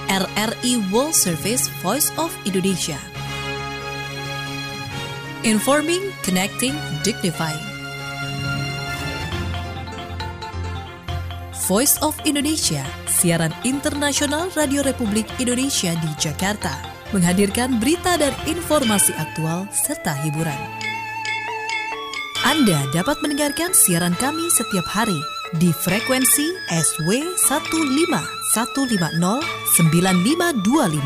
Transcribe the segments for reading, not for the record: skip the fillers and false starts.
RRI World Service Voice of Indonesia. Informing, connecting, dignifying. Voice of Indonesia, siaran internasional Radio Republik Indonesia di Jakarta, menghadirkan berita dan informasi aktual serta hiburan. Anda dapat mendengarkan siaran kami setiap hari di frekuensi SW 15150 9525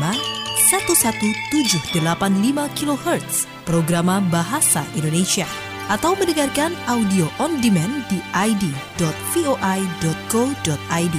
11785 kHz, programa Bahasa Indonesia, atau mendengarkan audio on demand di id.voi.co.id.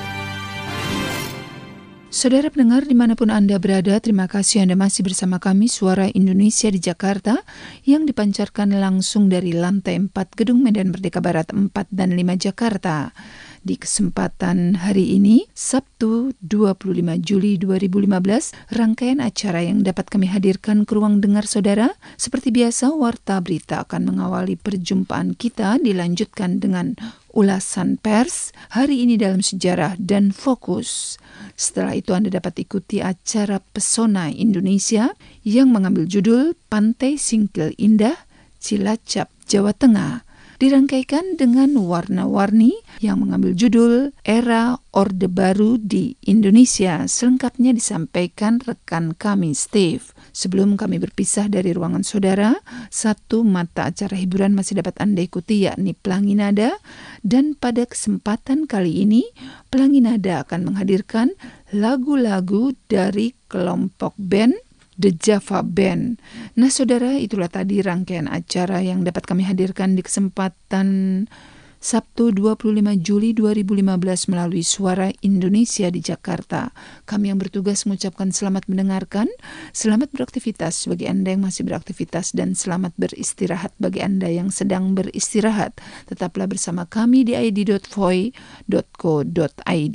Saudara pendengar dimanapun Anda berada, terima kasih Anda masih bersama kami Suara Indonesia di Jakarta yang dipancarkan langsung dari lantai 4 Gedung Medan Merdeka Barat 4 dan 5 Jakarta. Di kesempatan hari ini, Sabtu 25 Juli 2015, rangkaian acara yang dapat kami hadirkan ke ruang dengar saudara. Seperti biasa, Warta Berita akan mengawali perjumpaan kita, dilanjutkan dengan ulasan pers, hari ini dalam sejarah dan fokus. Setelah itu Anda dapat ikuti acara Pesona Indonesia yang mengambil judul Pantai Singkil Indah, Cilacap, Jawa Tengah. Dirangkaikan dengan warna-warni yang mengambil judul Era Orde Baru di Indonesia. Selengkapnya disampaikan rekan kami Steve. Sebelum kami berpisah dari ruangan saudara, satu mata acara hiburan masih dapat Anda ikuti, yakni Pelangi Nada. Dan pada kesempatan kali ini, Pelangi Nada akan menghadirkan lagu-lagu dari kelompok band The Java Band. Nah saudara, itulah tadi rangkaian acara yang dapat kami hadirkan di kesempatan Sabtu 25 Juli 2015 melalui Suara Indonesia di Jakarta. Kami yang bertugas mengucapkan selamat mendengarkan, selamat beraktivitas bagi Anda yang masih beraktivitas, dan selamat beristirahat bagi Anda yang sedang beristirahat. Tetaplah bersama kami di id.voi.co.id.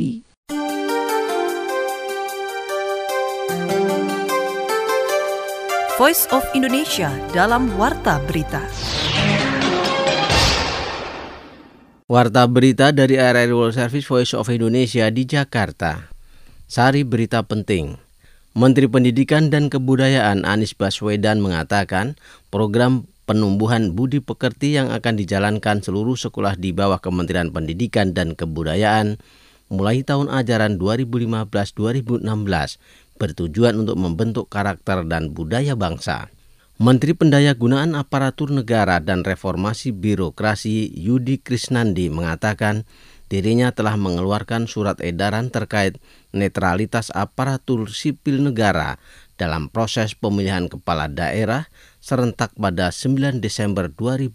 Voice of Indonesia dalam Warta Berita. Warta Berita dari RRI World Service Voice of Indonesia di Jakarta. Sari berita penting. Menteri Pendidikan dan Kebudayaan Anies Baswedan mengatakan program penumbuhan budi pekerti yang akan dijalankan seluruh sekolah di bawah Kementerian Pendidikan dan Kebudayaan mulai tahun ajaran 2015-2016 bertujuan untuk membentuk karakter dan budaya bangsa. Menteri Pendayagunaan Aparatur Negara dan Reformasi Birokrasi Yudi Krisnandi mengatakan dirinya telah mengeluarkan surat edaran terkait netralitas aparatur sipil negara dalam proses pemilihan kepala daerah serentak pada 9 Desember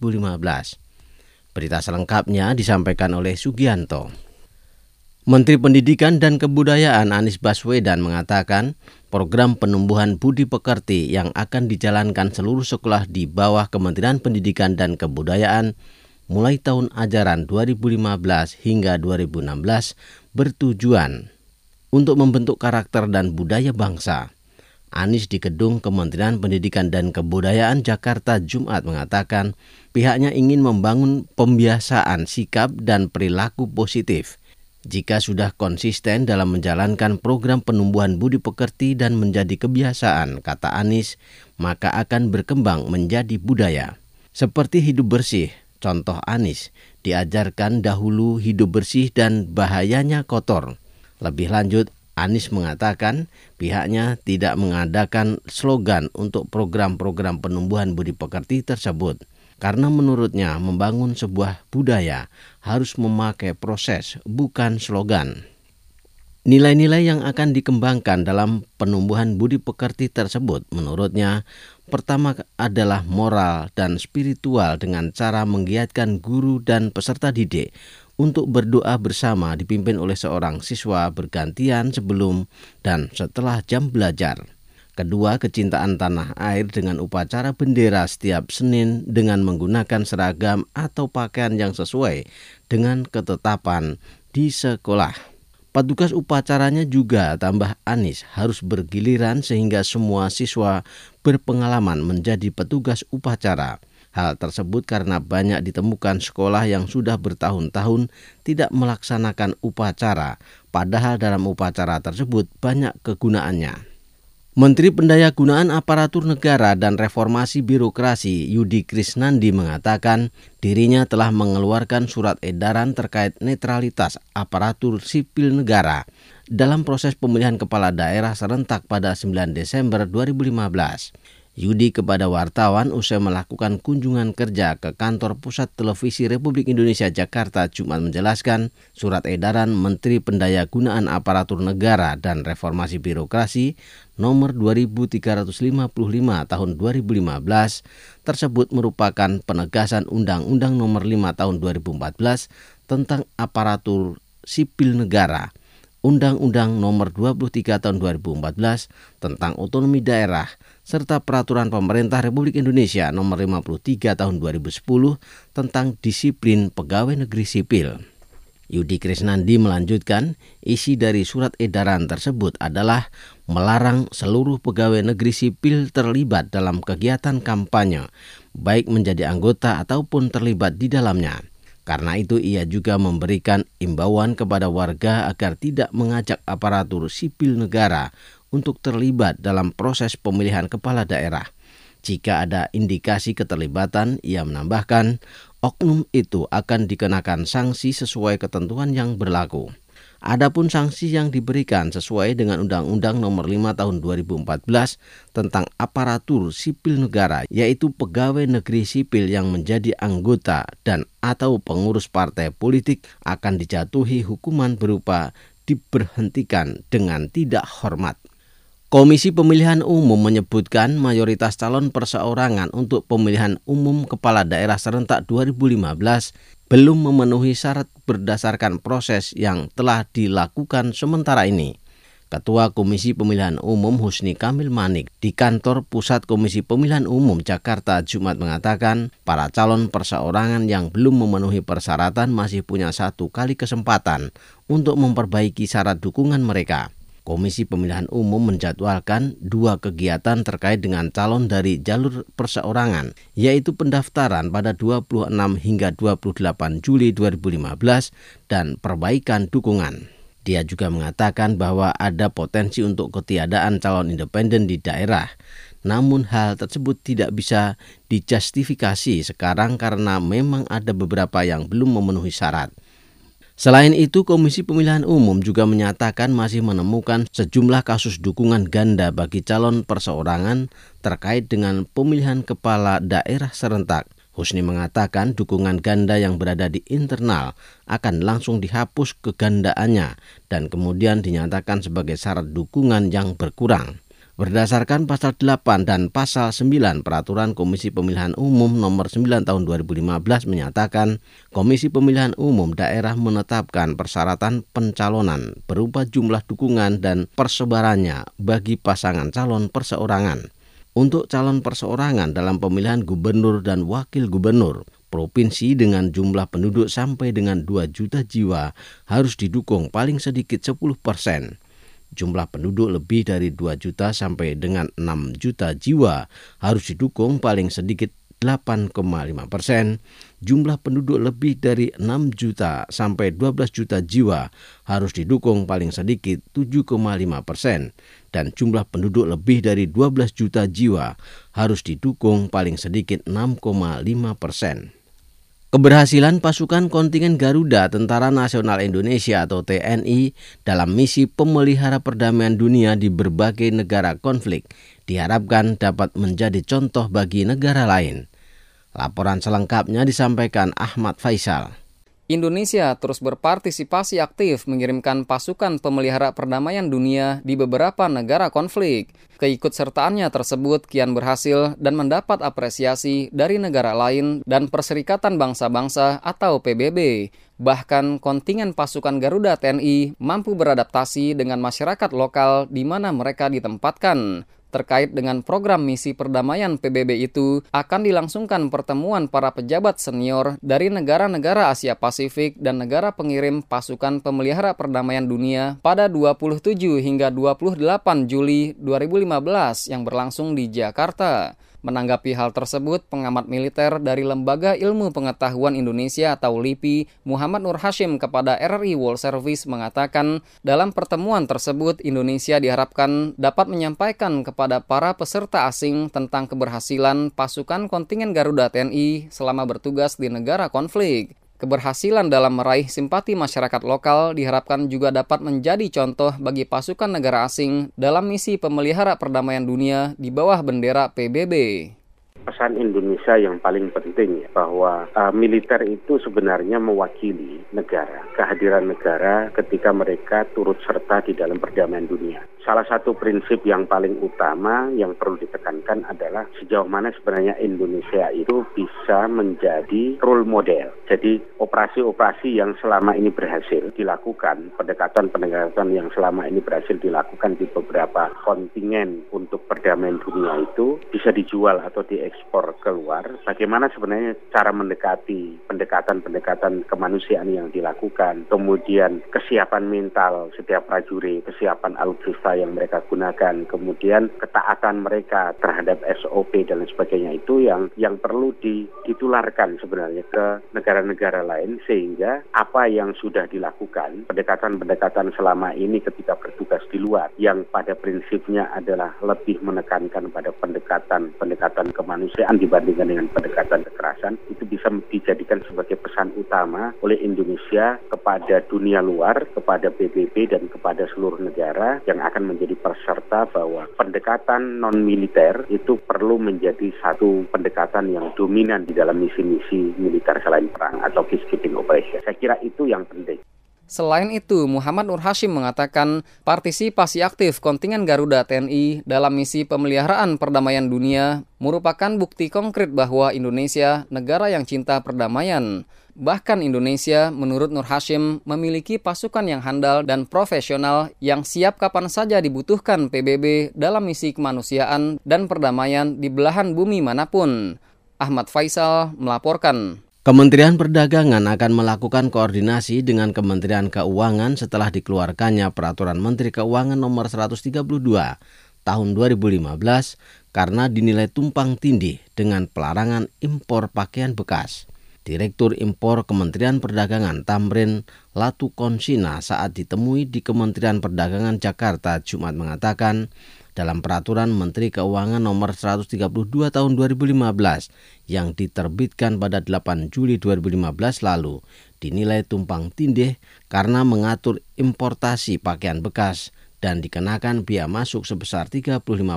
2015. Berita selengkapnya disampaikan oleh Sugianto. Menteri Pendidikan dan Kebudayaan Anies Baswedan mengatakan program penumbuhan budi pekerti yang akan dijalankan seluruh sekolah di bawah Kementerian Pendidikan dan Kebudayaan mulai tahun ajaran 2015 hingga 2016 bertujuan untuk membentuk karakter dan budaya bangsa. Anies di Gedung Kementerian Pendidikan dan Kebudayaan Jakarta Jumat mengatakan pihaknya ingin membangun pembiasaan sikap dan perilaku positif. Jika sudah konsisten dalam menjalankan program penumbuhan budi pekerti dan menjadi kebiasaan, kata Anies, maka akan berkembang menjadi budaya. Seperti hidup bersih, contoh Anies, diajarkan dahulu hidup bersih dan bahayanya kotor. Lebih lanjut, Anies mengatakan pihaknya tidak mengadakan slogan untuk program-program penumbuhan budi pekerti tersebut. Karena menurutnya membangun sebuah budaya harus memakai proses, bukan slogan. Nilai-nilai yang akan dikembangkan dalam penumbuhan budi pekerti tersebut menurutnya pertama adalah moral dan spiritual dengan cara menggiatkan guru dan peserta didik untuk berdoa bersama dipimpin oleh seorang siswa bergantian sebelum dan setelah jam belajar. Kedua, kecintaan tanah air dengan upacara bendera setiap Senin dengan menggunakan seragam atau pakaian yang sesuai dengan ketetapan di sekolah. Petugas upacaranya juga, tambah Anies, harus bergiliran sehingga semua siswa berpengalaman menjadi petugas upacara. Hal tersebut karena banyak ditemukan sekolah yang sudah bertahun-tahun tidak melaksanakan upacara, padahal dalam upacara tersebut banyak kegunaannya. Menteri Pendayagunaan Aparatur Negara dan Reformasi Birokrasi Yudi Krisnandi mengatakan dirinya telah mengeluarkan surat edaran terkait netralitas aparatur sipil negara dalam proses pemilihan kepala daerah serentak pada 9 Desember 2015. Yudi kepada wartawan usai melakukan kunjungan kerja ke kantor Pusat Televisi Republik Indonesia Jakarta Jumat menjelaskan surat edaran Menteri Pendayagunaan Aparatur Negara dan Reformasi Birokrasi nomor 2355 tahun 2015 tersebut merupakan penegasan Undang-Undang nomor 5 tahun 2014 tentang aparatur sipil negara, Undang-Undang nomor 23 tahun 2014 tentang otonomi daerah, serta Peraturan Pemerintah Republik Indonesia nomor 53 tahun 2010 tentang disiplin pegawai negeri sipil. Yudi Krisnandi melanjutkan, isi dari surat edaran tersebut adalah melarang seluruh pegawai negeri sipil terlibat dalam kegiatan kampanye, baik menjadi anggota ataupun terlibat di dalamnya. Karena itu ia juga memberikan imbauan kepada warga agar tidak mengajak aparatur sipil negara untuk terlibat dalam proses pemilihan kepala daerah. Jika ada indikasi keterlibatan, ia menambahkan, oknum itu akan dikenakan sanksi sesuai ketentuan yang berlaku. Adapun sanksi yang diberikan sesuai dengan Undang-Undang nomor 5 tahun 2014 tentang aparatur sipil negara, yaitu pegawai negeri sipil yang menjadi anggota dan atau pengurus partai politik akan dijatuhi hukuman berupa diberhentikan dengan tidak hormat. Komisi Pemilihan Umum menyebutkan mayoritas calon perseorangan untuk pemilihan umum kepala daerah serentak 2015 belum memenuhi syarat berdasarkan proses yang telah dilakukan sementara ini. Ketua Komisi Pemilihan Umum Husni Kamil Manik di kantor Pusat Komisi Pemilihan Umum Jakarta Jumat mengatakan para calon perseorangan yang belum memenuhi persyaratan masih punya 1 kali kesempatan untuk memperbaiki syarat dukungan mereka. Komisi Pemilihan Umum menjadwalkan 2 kegiatan terkait dengan calon dari jalur perseorangan, yaitu pendaftaran pada 26 hingga 28 Juli 2015 dan perbaikan dukungan. Dia juga mengatakan bahwa ada potensi untuk ketiadaan calon independen di daerah, namun hal tersebut tidak bisa dijustifikasi sekarang karena memang ada beberapa yang belum memenuhi syarat. Selain itu, Komisi Pemilihan Umum juga menyatakan masih menemukan sejumlah kasus dukungan ganda bagi calon perseorangan terkait dengan pemilihan kepala daerah serentak. Husni mengatakan dukungan ganda yang berada di internal akan langsung dihapus kegandaannya dan kemudian dinyatakan sebagai syarat dukungan yang berkurang. Berdasarkan pasal 8 dan pasal 9 Peraturan Komisi Pemilihan Umum nomor 9 tahun 2015 menyatakan Komisi Pemilihan Umum daerah menetapkan persyaratan pencalonan berupa jumlah dukungan dan persebarannya bagi pasangan calon perseorangan. Untuk calon perseorangan dalam pemilihan gubernur dan wakil gubernur, provinsi dengan jumlah penduduk sampai dengan 2 juta jiwa harus didukung paling sedikit 10%. Jumlah penduduk lebih dari 2 juta sampai dengan 6 juta jiwa harus didukung paling sedikit 8,5%. Jumlah penduduk lebih dari 6 juta sampai 12 juta jiwa harus didukung paling sedikit 7,5%. Dan jumlah penduduk lebih dari 12 juta jiwa harus didukung paling sedikit 6,5%. Keberhasilan pasukan kontingen Garuda Tentara Nasional Indonesia atau TNI dalam misi pemelihara perdamaian dunia di berbagai negara konflik diharapkan dapat menjadi contoh bagi negara lain. Laporan selengkapnya disampaikan Ahmad Faisal. Indonesia terus berpartisipasi aktif mengirimkan pasukan pemelihara perdamaian dunia di beberapa negara konflik. Keikutsertaannya tersebut kian berhasil dan mendapat apresiasi dari negara lain dan Perserikatan Bangsa-Bangsa atau PBB. Bahkan kontingen pasukan Garuda TNI mampu beradaptasi dengan masyarakat lokal di mana mereka ditempatkan. Terkait dengan program misi perdamaian PBB itu, akan dilangsungkan pertemuan para pejabat senior dari negara-negara Asia Pasifik dan negara pengirim pasukan pemelihara perdamaian dunia pada 27 hingga 28 Juli 2015 yang berlangsung di Jakarta. Menanggapi hal tersebut, pengamat militer dari Lembaga Ilmu Pengetahuan Indonesia atau LIPI, Muhammad Nur Hashim kepada RRI World Service mengatakan, dalam pertemuan tersebut Indonesia diharapkan dapat menyampaikan kepada para peserta asing tentang keberhasilan pasukan kontingen Garuda TNI selama bertugas di negara konflik. Keberhasilan dalam meraih simpati masyarakat lokal diharapkan juga dapat menjadi contoh bagi pasukan negara asing dalam misi pemelihara perdamaian dunia di bawah bendera PBB. Pesan Indonesia yang paling penting bahwa militer itu sebenarnya mewakili negara, kehadiran negara ketika mereka turut serta di dalam perdamaian dunia. Salah satu prinsip yang paling utama yang perlu ditekankan adalah sejauh mana sebenarnya Indonesia itu bisa menjadi role model. Jadi operasi-operasi yang selama ini berhasil dilakukan, pendekatan-pendekatan yang selama ini berhasil dilakukan di beberapa kontingen untuk perdamaian dunia itu bisa dijual atau ekspor keluar. Bagaimana sebenarnya cara mendekati pendekatan-pendekatan kemanusiaan yang dilakukan, kemudian kesiapan mental setiap prajurit, kesiapan alutsista yang mereka gunakan, kemudian ketaatan mereka terhadap SOP dan sebagainya itu yang perlu ditularkan sebenarnya ke negara-negara lain, sehingga apa yang sudah dilakukan, pendekatan-pendekatan selama ini ketika bertugas di luar yang pada prinsipnya adalah lebih menekankan pada pendekatan kemanusiaan dibandingkan dengan pendekatan kekerasan, itu bisa dijadikan sebagai pesan utama oleh Indonesia kepada dunia luar, kepada PBB dan kepada seluruh negara yang akan menjadi peserta bahwa pendekatan non-militer itu perlu menjadi satu pendekatan yang dominan di dalam misi-misi militer selain perang atau peacekeeping operation. Saya kira itu yang penting. Selain itu, Muhammad Nur Hashim mengatakan partisipasi aktif kontingen Garuda TNI dalam misi pemeliharaan perdamaian dunia merupakan bukti konkret bahwa Indonesia negara yang cinta perdamaian. Bahkan Indonesia, menurut Nur Hashim, memiliki pasukan yang handal dan profesional yang siap kapan saja dibutuhkan PBB dalam misi kemanusiaan dan perdamaian di belahan bumi manapun. Ahmad Faisal melaporkan. Kementerian Perdagangan akan melakukan koordinasi dengan Kementerian Keuangan setelah dikeluarkannya Peraturan Menteri Keuangan Nomor 132 Tahun 2015 karena dinilai tumpang tindih dengan pelarangan impor pakaian bekas. Direktur Impor Kementerian Perdagangan Tamrin Latukonsina saat ditemui di Kementerian Perdagangan Jakarta Jumat mengatakan, dalam Peraturan Menteri Keuangan Nomor 132 Tahun 2015 yang diterbitkan pada 8 Juli 2015 lalu dinilai tumpang tindih karena mengatur importasi pakaian bekas dan dikenakan biaya masuk sebesar 35%.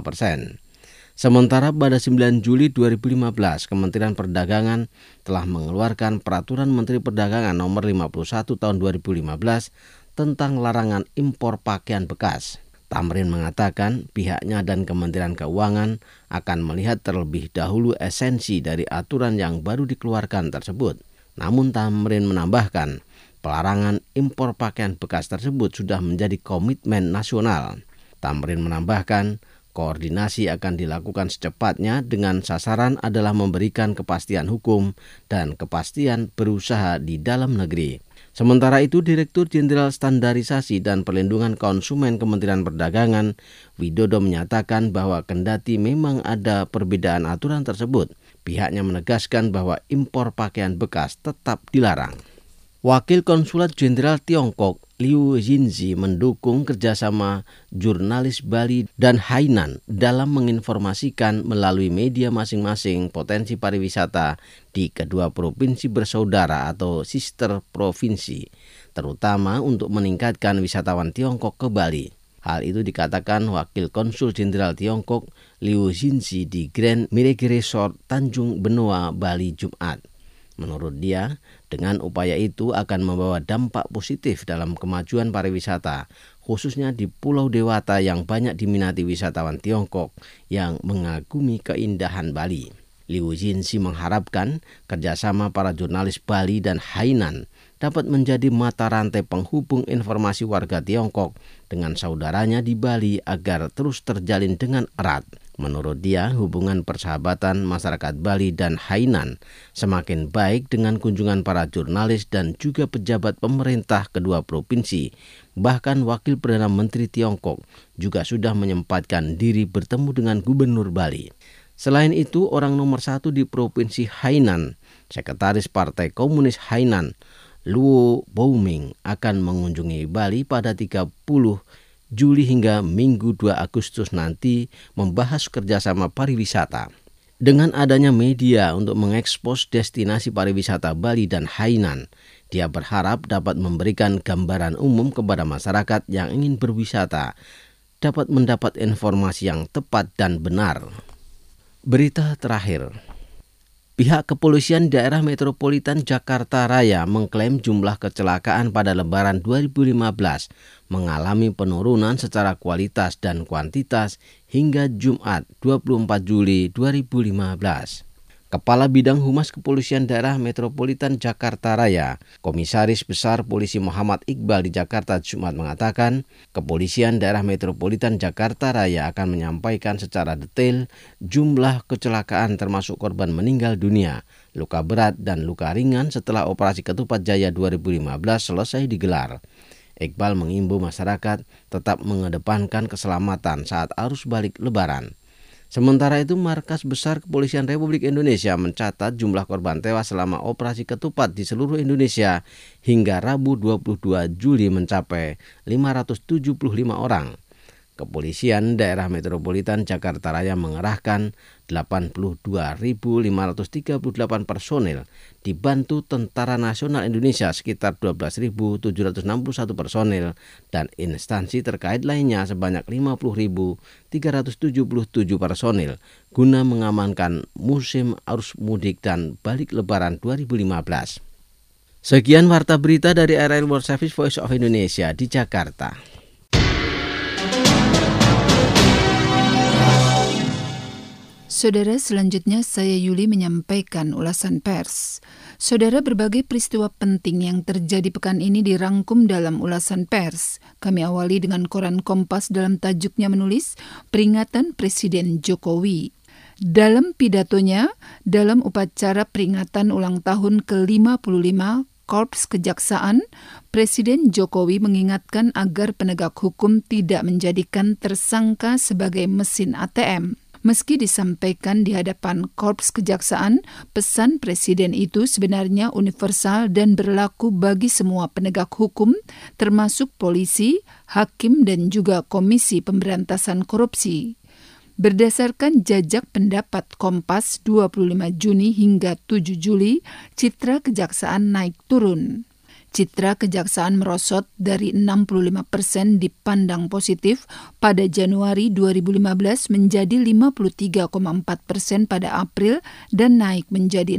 Sementara pada 9 Juli 2015, Kementerian Perdagangan telah mengeluarkan Peraturan Menteri Perdagangan Nomor 51 Tahun 2015 tentang larangan impor pakaian bekas. Tamrin mengatakan pihaknya dan Kementerian Keuangan akan melihat terlebih dahulu esensi dari aturan yang baru dikeluarkan tersebut. Namun Tamrin menambahkan, pelarangan impor pakaian bekas tersebut sudah menjadi komitmen nasional. Tamrin menambahkan, koordinasi akan dilakukan secepatnya dengan sasaran adalah memberikan kepastian hukum dan kepastian berusaha di dalam negeri. Sementara itu, Direktur Jenderal Standarisasi dan Perlindungan Konsumen Kementerian Perdagangan, Widodo menyatakan bahwa kendati memang ada perbedaan aturan tersebut, pihaknya menegaskan bahwa impor pakaian bekas tetap dilarang. Wakil Konsulat Jenderal Tiongkok, Liu Jinzi, mendukung kerjasama jurnalis Bali dan Hainan dalam menginformasikan melalui media masing-masing potensi pariwisata di kedua provinsi bersaudara atau sister provinsi, terutama untuk meningkatkan wisatawan Tiongkok ke Bali. Hal itu dikatakan Wakil Konsul Jenderal Tiongkok, Liu Jinzi, di Grand Mirage Resort Tanjung Benoa, Bali, Jumat. Menurut dia, dengan upaya itu akan membawa dampak positif dalam kemajuan pariwisata, khususnya di Pulau Dewata yang banyak diminati wisatawan Tiongkok yang mengagumi keindahan Bali. Liu Jinzi mengharapkan kerjasama para jurnalis Bali dan Hainan dapat menjadi mata rantai penghubung informasi warga Tiongkok dengan saudaranya di Bali agar terus terjalin dengan erat. Menurut dia, hubungan persahabatan masyarakat Bali dan Hainan semakin baik dengan kunjungan para jurnalis dan juga pejabat pemerintah kedua provinsi. Bahkan Wakil Perdana Menteri Tiongkok juga sudah menyempatkan diri bertemu dengan Gubernur Bali. Selain itu, orang nomor 1 di Provinsi Hainan, Sekretaris Partai Komunis Hainan, Luo Bouming, akan mengunjungi Bali pada 30 Juli hingga Minggu 2 Agustus nanti membahas kerjasama pariwisata. Dengan adanya media untuk mengekspos destinasi pariwisata Bali dan Hainan, dia berharap dapat memberikan gambaran umum kepada masyarakat yang ingin berwisata, dapat mendapat informasi yang tepat dan benar. Berita terakhir. Pihak kepolisian daerah metropolitan Jakarta Raya mengklaim jumlah kecelakaan pada Lebaran 2015 mengalami penurunan secara kualitas dan kuantitas hingga Jumat 24 Juli 2015. Kepala Bidang Humas Kepolisian Daerah Metropolitan Jakarta Raya, Komisaris Besar Polisi Muhammad Iqbal di Jakarta Jumat mengatakan, Kepolisian Daerah Metropolitan Jakarta Raya akan menyampaikan secara detail jumlah kecelakaan termasuk korban meninggal dunia, luka berat dan luka ringan setelah Operasi Ketupat Jaya 2015 selesai digelar. Iqbal mengimbau masyarakat tetap mengedepankan keselamatan saat arus balik Lebaran. Sementara itu, Markas Besar Kepolisian Republik Indonesia mencatat jumlah korban tewas selama Operasi Ketupat di seluruh Indonesia hingga Rabu 22 Juli mencapai 575 orang. Kepolisian Daerah Metropolitan Jakarta Raya mengerahkan 82.538 personil, dibantu Tentara Nasional Indonesia sekitar 12.761 personil, dan instansi terkait lainnya sebanyak 50.377 personil guna mengamankan musim arus mudik dan balik Lebaran 2015. Sekian warta berita dari RRI World Service Voice of Indonesia di Jakarta. Saudara, selanjutnya saya Yuli menyampaikan ulasan pers. Saudara, berbagai peristiwa penting yang terjadi pekan ini dirangkum dalam ulasan pers. Kami awali dengan koran Kompas dalam tajuknya menulis Peringatan Presiden Jokowi. Dalam pidatonya, dalam upacara peringatan ulang tahun ke-55 Korps Kejaksaan, Presiden Jokowi mengingatkan agar penegak hukum tidak menjadikan tersangka sebagai mesin ATM. Meski disampaikan di hadapan Korps Kejaksaan, pesan Presiden itu sebenarnya universal dan berlaku bagi semua penegak hukum, termasuk polisi, hakim, dan juga Komisi Pemberantasan Korupsi. Berdasarkan jajak pendapat Kompas 25 Juni hingga 7 Juli, citra kejaksaan naik turun. Citra kejaksaan merosot dari 65% dipandang positif pada Januari 2015 menjadi 53,4% pada April dan naik menjadi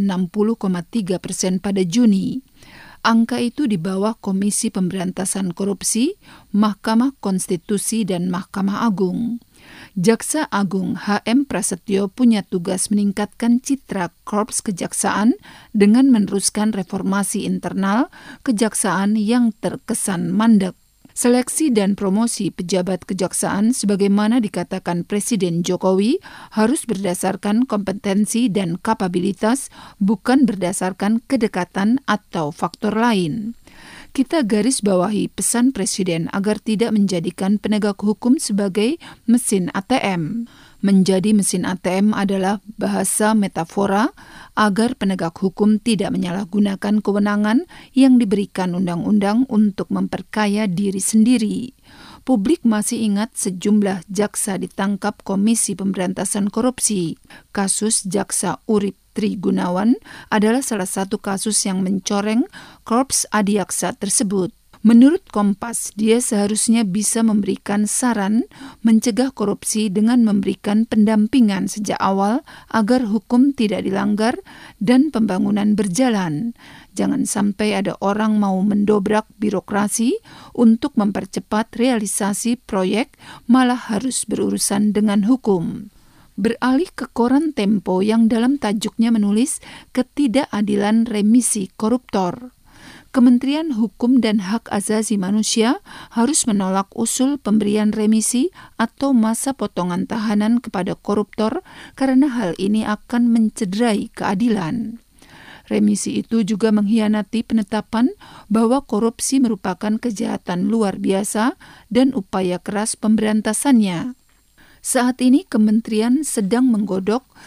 60,3% pada Juni. Angka itu di bawah Komisi Pemberantasan Korupsi, Mahkamah Konstitusi, dan Mahkamah Agung. Jaksa Agung H.M. Prasetyo punya tugas meningkatkan citra Korps Kejaksaan dengan meneruskan reformasi internal kejaksaan yang terkesan mandek. Seleksi dan promosi pejabat kejaksaan sebagaimana dikatakan Presiden Jokowi harus berdasarkan kompetensi dan kapabilitas, bukan berdasarkan kedekatan atau faktor lain. Kita garis bawahi pesan Presiden agar tidak menjadikan penegak hukum sebagai mesin ATM. Menjadi mesin ATM adalah bahasa metafora agar penegak hukum tidak menyalahgunakan kewenangan yang diberikan undang-undang untuk memperkaya diri sendiri. Publik masih ingat sejumlah jaksa ditangkap Komisi Pemberantasan Korupsi. Kasus Jaksa Urip Tri Gunawan adalah salah satu kasus yang mencoreng Korps Adiaksa tersebut. Menurut Kompas, dia seharusnya bisa memberikan saran mencegah korupsi dengan memberikan pendampingan sejak awal agar hukum tidak dilanggar dan pembangunan berjalan. Jangan sampai ada orang mau mendobrak birokrasi untuk mempercepat realisasi proyek, malah harus berurusan dengan hukum. Beralih ke koran Tempo yang dalam tajuknya menulis ketidakadilan remisi koruptor. Kementerian Hukum dan Hak Asasi Manusia harus menolak usul pemberian remisi atau masa potongan tahanan kepada koruptor karena hal ini akan mencederai keadilan. Remisi itu juga mengkhianati penetapan bahwa korupsi merupakan kejahatan luar biasa dan upaya keras pemberantasannya. Saat ini kementerian sedang menggodok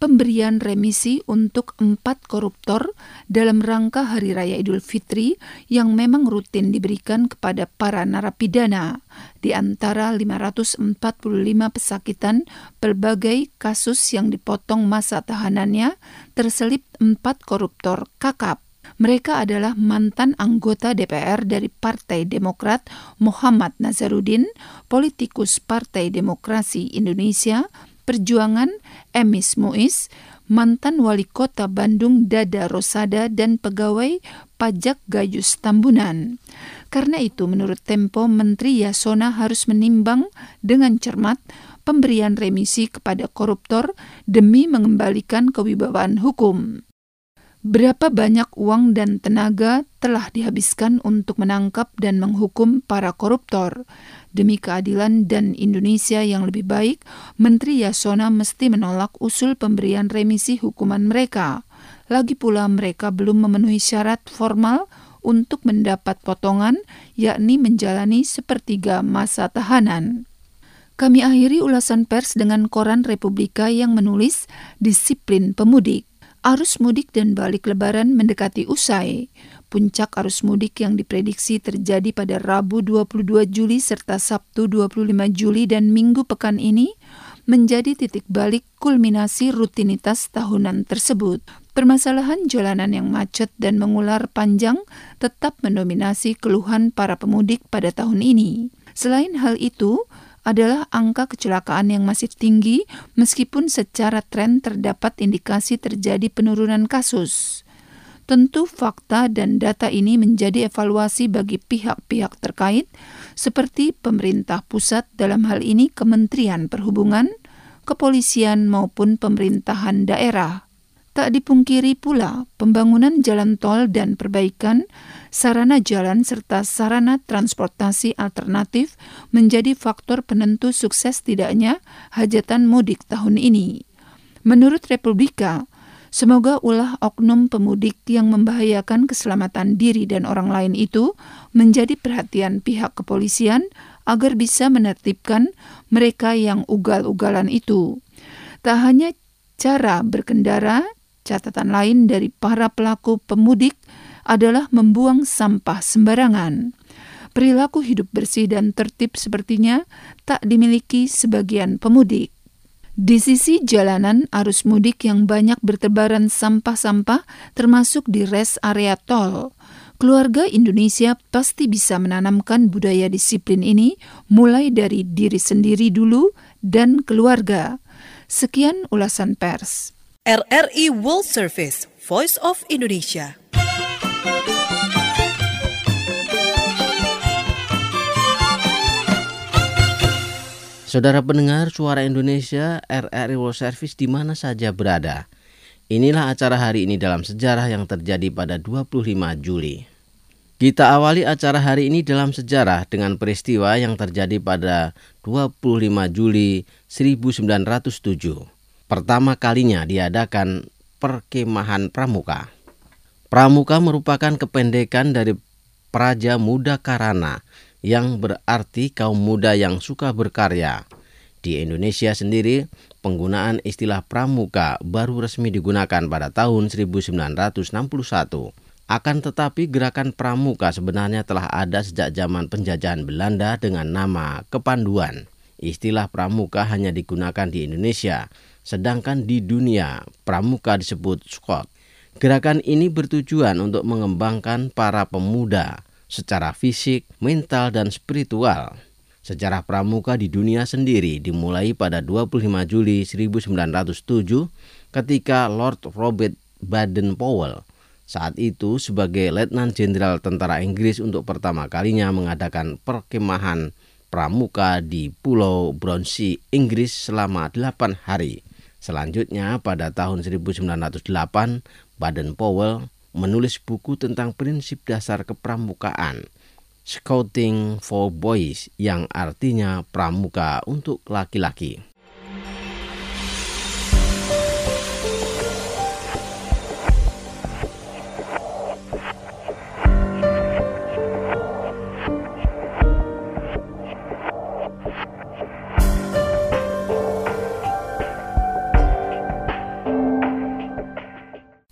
pemberian remisi untuk 4 koruptor dalam rangka Hari Raya Idul Fitri yang memang rutin diberikan kepada para narapidana. Di antara 545 pesakitan berbagai kasus yang dipotong masa tahanannya, terselip 4 koruptor kakap. Mereka adalah mantan anggota DPR dari Partai Demokrat Muhammad Nazarudin, politikus Partai Demokrasi Indonesia Perjuangan Emis Muiz, mantan wali kota Bandung Dada Rosada, dan pegawai pajak Gayus Tambunan. Karena itu, menurut Tempo, Menteri Yasona harus menimbang dengan cermat pemberian remisi kepada koruptor demi mengembalikan kewibawaan hukum. Berapa banyak uang dan tenaga telah dihabiskan untuk menangkap dan menghukum para koruptor. Demi keadilan dan Indonesia yang lebih baik, Menteri Yasona mesti menolak usul pemberian remisi hukuman mereka. Lagi pula mereka belum memenuhi syarat formal untuk mendapat potongan, yakni menjalani sepertiga masa tahanan. Kami akhiri ulasan pers dengan koran Republika yang menulis disiplin pemudik. Arus mudik dan balik lebaran mendekati usai. Puncak arus mudik yang diprediksi terjadi pada Rabu 22 Juli serta Sabtu 25 Juli dan Minggu pekan ini menjadi titik balik kulminasi rutinitas tahunan tersebut. Permasalahan jalanan yang macet dan mengular panjang tetap mendominasi keluhan para pemudik pada tahun ini. Selain hal itu, adalah angka kecelakaan yang masih tinggi meskipun secara tren terdapat indikasi terjadi penurunan kasus. Tentu fakta dan data ini menjadi evaluasi bagi pihak-pihak terkait seperti pemerintah pusat, dalam hal ini Kementerian Perhubungan, kepolisian maupun pemerintahan daerah. Tak dipungkiri pula, pembangunan jalan tol dan perbaikan sarana jalan serta sarana transportasi alternatif menjadi faktor penentu sukses tidaknya hajatan mudik tahun ini. Menurut Republika, semoga ulah oknum pemudik yang membahayakan keselamatan diri dan orang lain itu menjadi perhatian pihak kepolisian agar bisa menertibkan mereka yang ugal-ugalan itu. Tak hanya cara berkendara, catatan lain dari para pelaku pemudik adalah membuang sampah sembarangan. Perilaku hidup bersih dan tertib sepertinya tak dimiliki sebagian pemudik. Di sisi jalanan, arus mudik yang banyak bertebaran sampah-sampah termasuk di res area tol. Keluarga Indonesia pasti bisa menanamkan budaya disiplin ini mulai dari diri sendiri dulu dan keluarga. Sekian ulasan pers. RRI World Service, Voice of Indonesia. Saudara pendengar Suara Indonesia, RRI World Service di mana saja berada. Inilah acara hari ini dalam sejarah yang terjadi pada 25 Juli. Kita awali acara hari ini dalam sejarah dengan peristiwa yang terjadi pada 25 Juli 1907. Pertama kalinya diadakan perkemahan Pramuka. Pramuka merupakan kependekan dari Praja Muda Karana yang berarti kaum muda yang suka berkarya. Di Indonesia sendiri, penggunaan istilah pramuka baru resmi digunakan pada tahun 1961. Akan tetapi gerakan pramuka sebenarnya telah ada sejak zaman penjajahan Belanda dengan nama kepanduan. Istilah pramuka hanya digunakan di Indonesia, sedangkan di dunia pramuka disebut Scot. Gerakan ini bertujuan untuk mengembangkan para pemuda secara fisik, mental, dan spiritual. Sejarah pramuka di dunia sendiri dimulai pada 25 Juli 1907 ketika Lord Robert Baden-Powell saat itu sebagai Letnan Jenderal Tentara Inggris untuk pertama kalinya mengadakan perkemahan pramuka di Pulau Bronsey, Inggris selama 8 hari. Selanjutnya pada tahun 1908, Baden-Powell menulis buku tentang prinsip dasar kepramukaan, Scouting for Boys, yang artinya pramuka untuk laki-laki.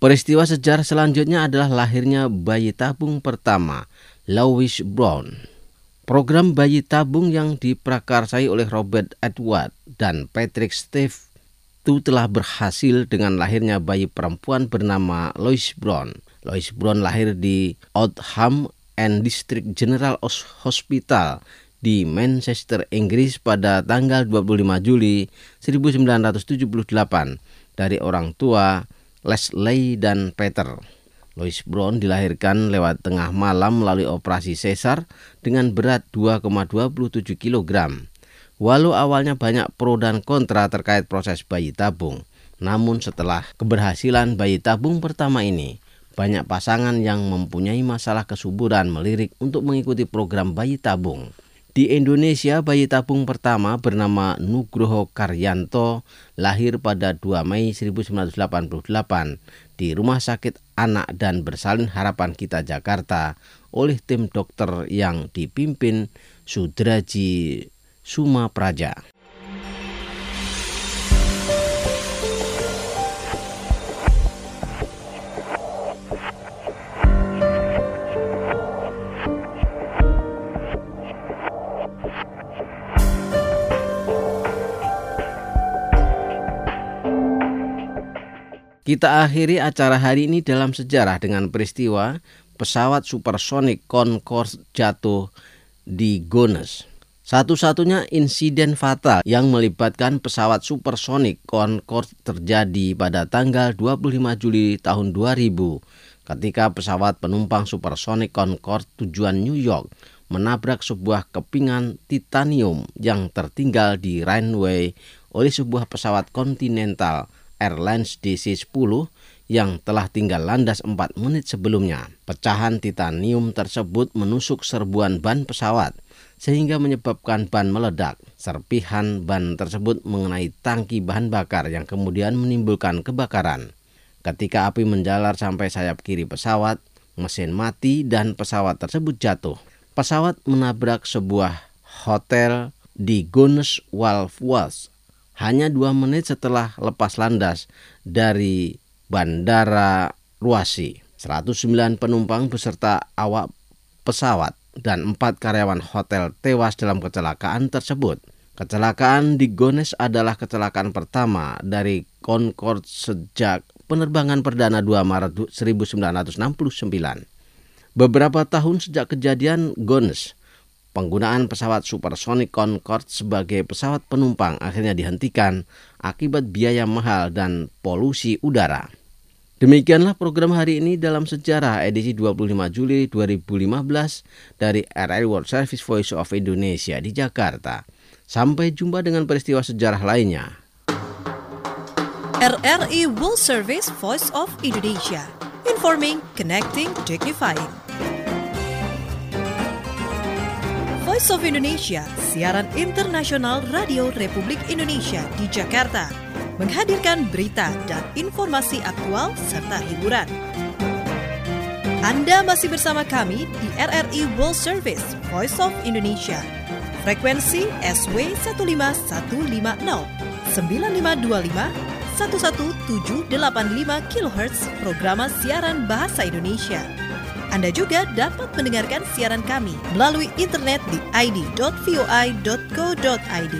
Peristiwa sejarah selanjutnya adalah lahirnya bayi tabung pertama, Louise Brown. Program bayi tabung yang diprakarsai oleh Robert Edward dan Patrick Steve itu telah berhasil dengan lahirnya bayi perempuan bernama Louise Brown. Louise Brown lahir di Oldham and District General Hospital di Manchester, Inggris pada tanggal 25 Juli 1978 dari orang tua Leslie dan Peter. Louise Brown dilahirkan lewat tengah malam melalui operasi sesar dengan berat 2,27 kg. Walau awalnya banyak pro dan kontra terkait proses bayi tabung, namun setelah keberhasilan bayi tabung pertama ini, banyak pasangan yang mempunyai masalah kesuburan melirik untuk mengikuti program bayi tabung. Di Indonesia, bayi tabung pertama bernama Nugroho Karyanto lahir pada 2 Mei 1988 di Rumah Sakit Anak dan Bersalin Harapan Kita Jakarta oleh tim dokter yang dipimpin Sudraji Sumapraja. Kita akhiri acara hari ini dalam sejarah dengan peristiwa pesawat supersonik Concorde jatuh di Gonesse. Satu-satunya insiden fatal yang melibatkan pesawat supersonik Concorde terjadi pada tanggal 25 Juli tahun 2000 ketika pesawat penumpang supersonik Concorde tujuan New York menabrak sebuah kepingan titanium yang tertinggal di runway oleh sebuah pesawat Continental Airlines DC-10 yang telah tinggal landas 4 menit sebelumnya. Pecahan titanium tersebut menusuk serbuan ban pesawat sehingga menyebabkan ban meledak. Serpihan ban tersebut mengenai tangki bahan bakar yang kemudian menimbulkan kebakaran. Ketika api menjalar sampai sayap kiri pesawat, mesin mati dan pesawat tersebut jatuh. Pesawat menabrak sebuah hotel di Gonesse Walworth hanya 2 menit setelah lepas landas dari Bandara Roissy. 109 penumpang beserta awak pesawat dan 4 karyawan hotel tewas dalam kecelakaan tersebut. Kecelakaan di Gonesse adalah kecelakaan pertama dari Concorde sejak penerbangan perdana 2 Maret 1969. Beberapa tahun sejak kejadian Gonesse, penggunaan pesawat supersonik Concorde sebagai pesawat penumpang akhirnya dihentikan akibat biaya mahal dan polusi udara. Demikianlah program hari ini dalam sejarah edisi 25 Juli 2015 dari RRI World Service Voice of Indonesia di Jakarta. Sampai jumpa dengan peristiwa sejarah lainnya. RRI World Service Voice of Indonesia. Informing, connecting, dignifying. Voice of Indonesia, siaran internasional Radio Republik Indonesia di Jakarta, menghadirkan berita dan informasi aktual serta hiburan. Anda masih bersama kami di RRI World Service Voice of Indonesia. Frekuensi SW 15150, 9525, 11785 kHz programa siaran bahasa Indonesia. Anda juga dapat mendengarkan siaran kami melalui internet di id.voi.co.id.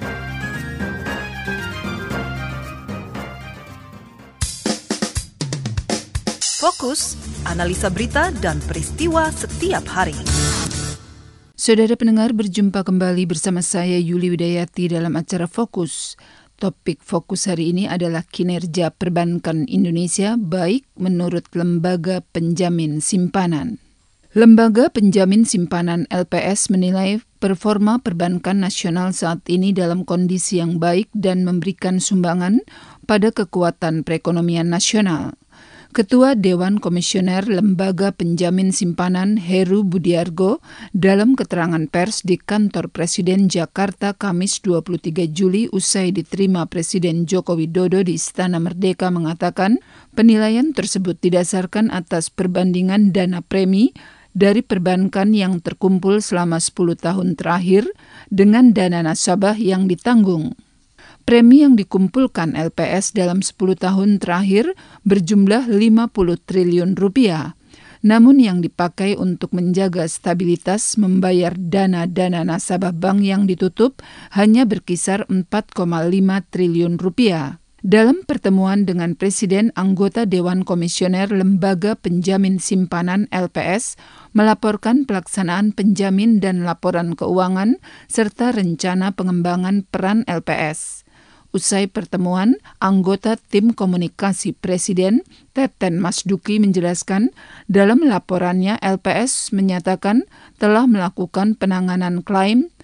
Fokus, analisa berita dan peristiwa setiap hari. Saudara pendengar, berjumpa kembali bersama saya Yuli Widayati dalam acara Fokus. Topik fokus hari ini adalah kinerja perbankan Indonesia baik menurut Lembaga Penjamin Simpanan. Lembaga Penjamin Simpanan LPS menilai performa perbankan nasional saat ini dalam kondisi yang baik dan memberikan sumbangan pada kekuatan perekonomian nasional. Ketua Dewan Komisioner Lembaga Penjamin Simpanan Heru Budiargo dalam keterangan pers di Kantor Presiden Jakarta Kamis 23 Juli usai diterima Presiden Joko Widodo di Istana Merdeka mengatakan penilaian tersebut didasarkan atas perbandingan dana premi dari perbankan yang terkumpul selama 10 tahun terakhir dengan dana nasabah yang ditanggung. Premi yang dikumpulkan LPS dalam 10 tahun terakhir berjumlah 50 triliun rupiah. Namun yang dipakai untuk menjaga stabilitas membayar dana-dana nasabah bank yang ditutup hanya berkisar 4,5 triliun rupiah. Dalam pertemuan dengan Presiden, anggota Dewan Komisioner Lembaga Penjamin Simpanan LPS melaporkan pelaksanaan penjamin dan laporan keuangan serta rencana pengembangan peran LPS. Usai pertemuan, anggota Tim Komunikasi Presiden, Teten Masduki menjelaskan dalam laporannya LPS menyatakan telah melakukan penanganan klaim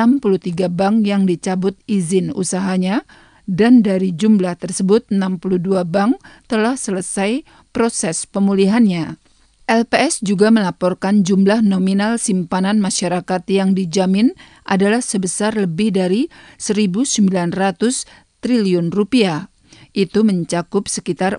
63 bank yang dicabut izin usahanya dan dari jumlah tersebut 62 bank telah selesai proses pemulihannya. LPS juga melaporkan jumlah nominal simpanan masyarakat yang dijamin adalah sebesar lebih dari 1.900 triliun rupiah. Itu mencakup sekitar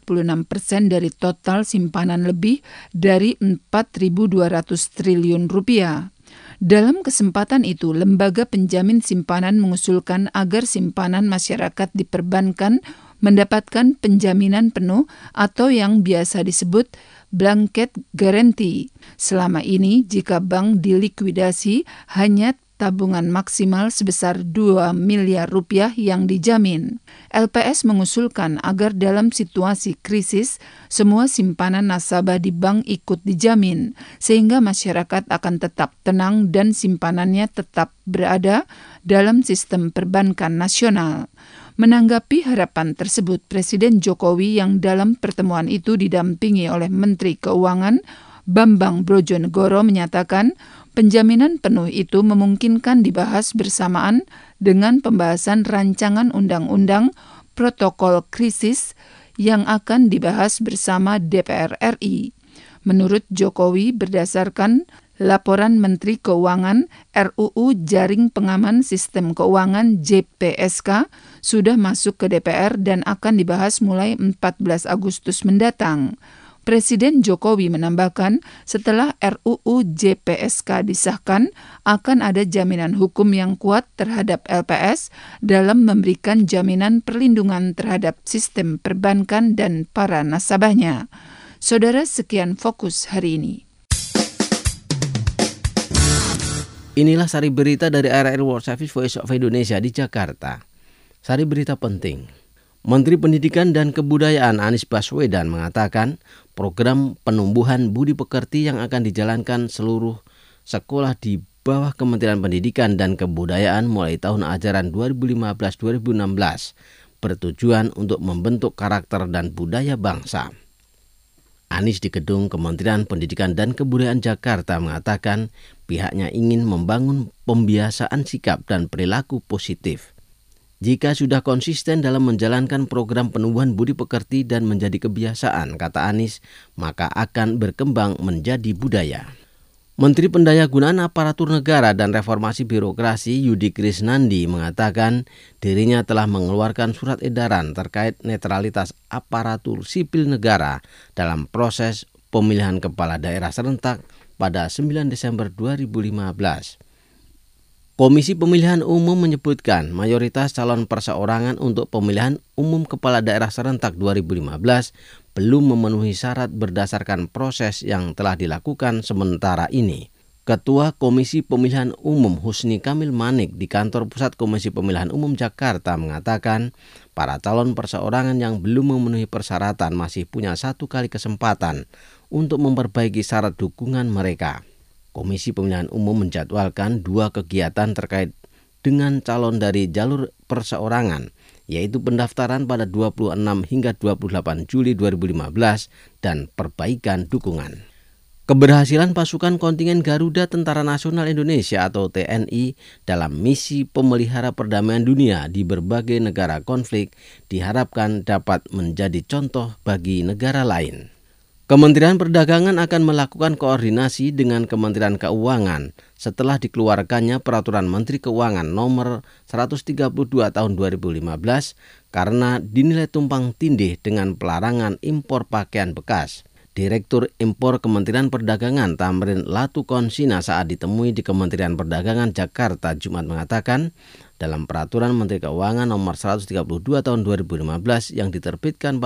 46% dari total simpanan lebih dari 4.200 triliun rupiah. Dalam kesempatan itu, Lembaga Penjamin Simpanan mengusulkan agar simpanan masyarakat di perbankan mendapatkan penjaminan penuh atau yang biasa disebut blanket guarantee. Selama ini, jika bank dilikuidasi, hanya tabungan maksimal sebesar 2 miliar rupiah yang dijamin. LPS mengusulkan agar dalam situasi krisis, semua simpanan nasabah di bank ikut dijamin, sehingga masyarakat akan tetap tenang dan simpanannya tetap berada dalam sistem perbankan nasional. Menanggapi harapan tersebut, Presiden Jokowi yang dalam pertemuan itu didampingi oleh Menteri Keuangan Bambang Brojonegoro menyatakan penjaminan penuh itu memungkinkan dibahas bersamaan dengan pembahasan rancangan undang-undang protokol krisis yang akan dibahas bersama DPR RI. Menurut Jokowi, berdasarkan laporan Menteri Keuangan, RUU Jaring Pengaman Sistem Keuangan JPSK sudah masuk ke DPR dan akan dibahas mulai 14 Agustus mendatang. Presiden Jokowi menambahkan, setelah RUU JPSK disahkan, akan ada jaminan hukum yang kuat terhadap LPS dalam memberikan jaminan perlindungan terhadap sistem perbankan dan para nasabahnya. Saudara, sekian Fokus hari ini. Inilah sari berita dari RRI World Service Voice of Indonesia di Jakarta. Sari berita penting. Menteri Pendidikan dan Kebudayaan Anies Baswedan mengatakan program penumbuhan budi pekerti yang akan dijalankan seluruh sekolah di bawah Kementerian Pendidikan dan Kebudayaan mulai tahun ajaran 2015-2016 bertujuan untuk membentuk karakter dan budaya bangsa. Anies di gedung Kementerian Pendidikan dan Kebudayaan Jakarta mengatakan pihaknya ingin membangun pembiasaan sikap dan perilaku positif. Jika sudah konsisten dalam menjalankan program penumbuhan budi pekerti dan menjadi kebiasaan, kata Anies, maka akan berkembang menjadi budaya. Menteri Pendayagunaan Aparatur Negara dan Reformasi Birokrasi Yudi Krisnandi mengatakan dirinya telah mengeluarkan surat edaran terkait netralitas aparatur sipil negara dalam proses pemilihan kepala daerah serentak pada 9 Desember 2015. Komisi Pemilihan Umum menyebutkan mayoritas calon perseorangan untuk pemilihan umum kepala daerah serentak 2015 belum memenuhi syarat berdasarkan proses yang telah dilakukan sementara ini. Ketua Komisi Pemilihan Umum Husni Kamil Manik di kantor Pusat Komisi Pemilihan Umum Jakarta mengatakan para calon perseorangan yang belum memenuhi persyaratan masih punya 1 kali kesempatan untuk memperbaiki syarat dukungan mereka. Komisi Pemilihan Umum menjadwalkan 2 kegiatan terkait dengan calon dari jalur perseorangan, yaitu pendaftaran pada 26 hingga 28 Juli 2015 dan perbaikan dukungan. Keberhasilan pasukan kontingen Garuda Tentara Nasional Indonesia atau TNI dalam misi pemelihara perdamaian dunia di berbagai negara konflik diharapkan dapat menjadi contoh bagi negara lain. Kementerian Perdagangan akan melakukan koordinasi dengan Kementerian Keuangan setelah dikeluarkannya Peraturan Menteri Keuangan nomor 132 tahun 2015 karena dinilai tumpang tindih dengan pelarangan impor pakaian bekas. Direktur Impor Kementerian Perdagangan Tamrin Latukonsina saat ditemui di Kementerian Perdagangan Jakarta Jumat mengatakan, dalam Peraturan Menteri Keuangan Nomor 132 Tahun 2015 yang diterbitkan